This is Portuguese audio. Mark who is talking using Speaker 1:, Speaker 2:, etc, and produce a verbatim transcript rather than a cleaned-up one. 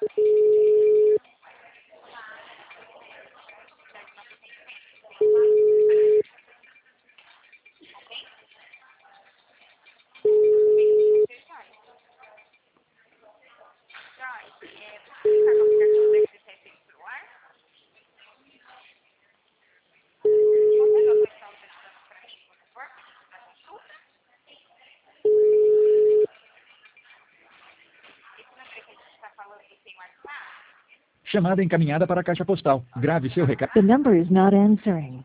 Speaker 1: Chamada encaminhada para a caixa postal. Grave seu recado.
Speaker 2: The number is not answering.